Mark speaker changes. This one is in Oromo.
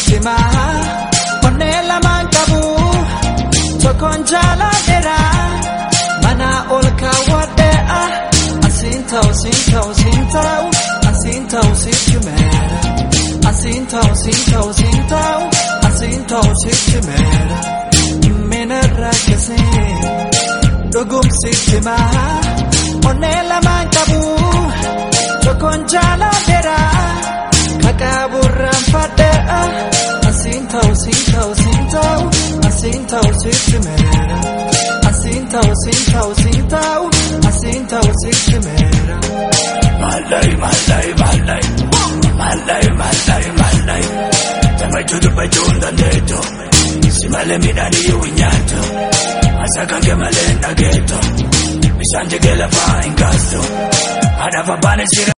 Speaker 1: sitima Onela mankabu Tokon jala dera Mana olka wadea Asintao sintao sintao Asintao sitimera Asintao sintao sintao Asintao sitimera Mena rakase Dogum sitima Onela mankabu Tokon jala dera Kakaburan fada Asintao sintao sintao Asintao sitimera Asintao sintao sintao Asintao sitimera
Speaker 2: Malay malay malay Malay malay malay Tamay tudo pa junda neto Simale midani yuinyato Asakange malenda geto Misanje gela pa ingasto Hada pa bane sira